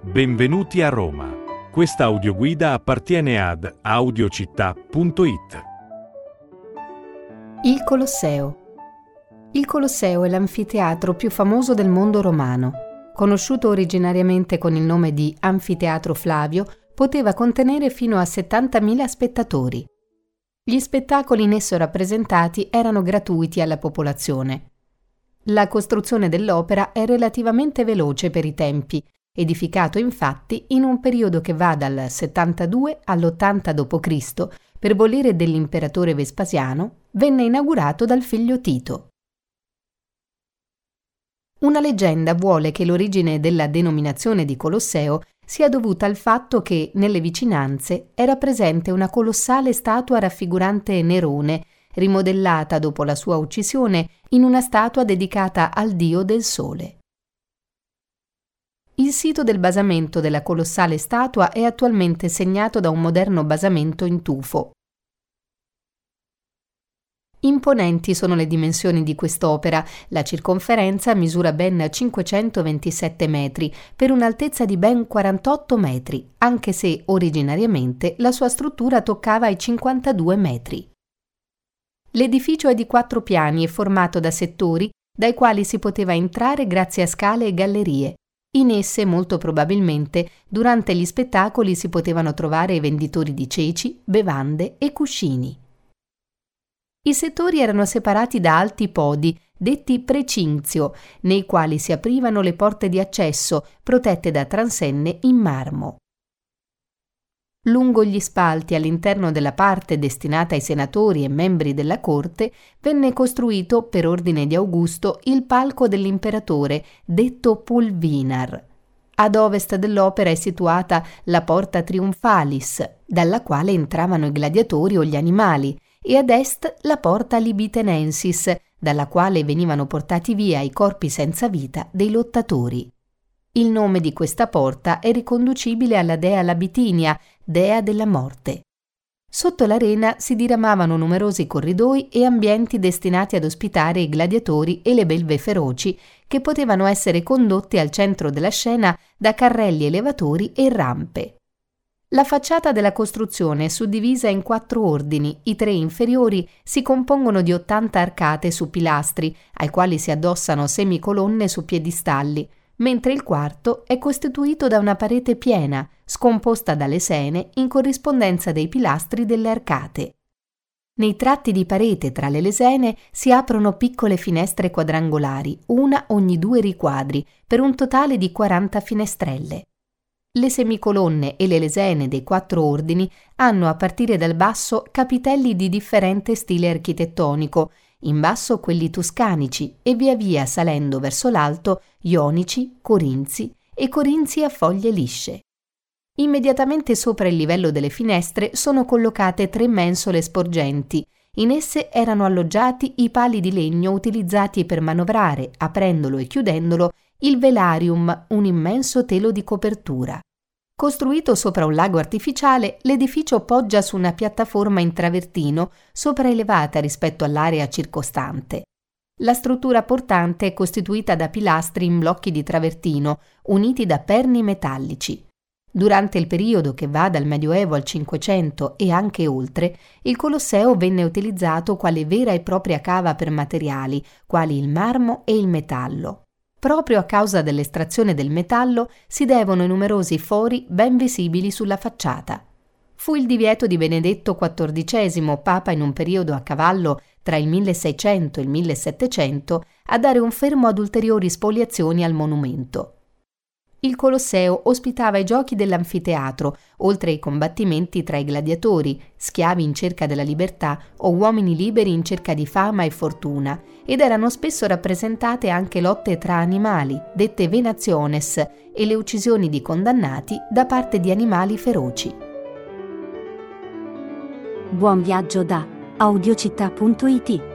Benvenuti a Roma. Questa audioguida appartiene ad audiocittà.it. Il Colosseo. Il Colosseo è l'anfiteatro più famoso del mondo romano. Conosciuto originariamente con il nome di Anfiteatro Flavio, poteva contenere fino a 70.000 spettatori. Gli spettacoli in esso rappresentati erano gratuiti alla popolazione. La costruzione dell'opera è relativamente veloce per i tempi, edificato infatti in un periodo che va dal 72 all'80 d.C., per volere dell'imperatore Vespasiano, venne inaugurato dal figlio Tito. Una leggenda vuole che l'origine della denominazione di Colosseo sia dovuta al fatto che nelle vicinanze era presente una colossale statua raffigurante Nerone, rimodellata dopo la sua uccisione in una statua dedicata al dio del sole. Il sito del basamento della colossale statua è attualmente segnato da un moderno basamento in tufo. Imponenti sono le dimensioni di quest'opera. La circonferenza misura ben 527 metri, per un'altezza di ben 48 metri, anche se originariamente la sua struttura toccava i 52 metri. L'edificio è di 4 piani e formato da settori dai quali si poteva entrare grazie a scale e gallerie. In esse, molto probabilmente, durante gli spettacoli si potevano trovare i venditori di ceci, bevande e cuscini. I settori erano separati da alti podi, detti precinzio, nei quali si aprivano le porte di accesso, protette da transenne in marmo. Lungo gli spalti all'interno della parte destinata ai senatori e membri della corte venne costruito, per ordine di Augusto, il palco dell'imperatore, detto Pulvinar. Ad ovest dell'opera è situata la Porta Triumphalis, dalla quale entravano i gladiatori o gli animali, e ad est la Porta Libitenensis, dalla quale venivano portati via i corpi senza vita dei lottatori. Il nome di questa porta è riconducibile alla dea Labitinia, dea della morte. Sotto l'arena si diramavano numerosi corridoi e ambienti destinati ad ospitare i gladiatori e le belve feroci, che potevano essere condotti al centro della scena da carrelli elevatori e rampe. La facciata della costruzione è suddivisa in 4 ordini. I 3 inferiori si compongono di 80 arcate su pilastri, ai quali si addossano semicolonne su piedistalli, mentre il quarto è costituito da una parete piena, scomposta da lesene in corrispondenza dei pilastri delle arcate. Nei tratti di parete tra le lesene si aprono piccole finestre quadrangolari, una ogni 2 riquadri, per un totale di 40 finestrelle. Le semicolonne e le lesene dei 4 ordini hanno a partire dal basso capitelli di differente stile architettonico, in basso quelli toscanici e via via salendo verso l'alto ionici, corinzi e corinzi a foglie lisce. Immediatamente sopra il livello delle finestre sono collocate 3 mensole sporgenti. In esse erano alloggiati i pali di legno utilizzati per manovrare, aprendolo e chiudendolo, il velarium, un immenso telo di copertura. Costruito sopra un lago artificiale, l'edificio poggia su una piattaforma in travertino sopraelevata rispetto all'area circostante. La struttura portante è costituita da pilastri in blocchi di travertino, uniti da perni metallici. Durante il periodo che va dal Medioevo al Cinquecento e anche oltre, il Colosseo venne utilizzato quale vera e propria cava per materiali, quali il marmo e il metallo. Proprio a causa dell'estrazione del metallo si devono i numerosi fori ben visibili sulla facciata. Fu il divieto di Benedetto XIV, papa in un periodo a cavallo tra il 1600 e il 1700, a dare un fermo ad ulteriori spoliazioni al monumento. Il Colosseo ospitava i giochi dell'anfiteatro, oltre ai combattimenti tra i gladiatori, schiavi in cerca della libertà o uomini liberi in cerca di fama e fortuna, ed erano spesso rappresentate anche lotte tra animali, dette venationes, e le uccisioni di condannati da parte di animali feroci. Buon viaggio da audiocittà.it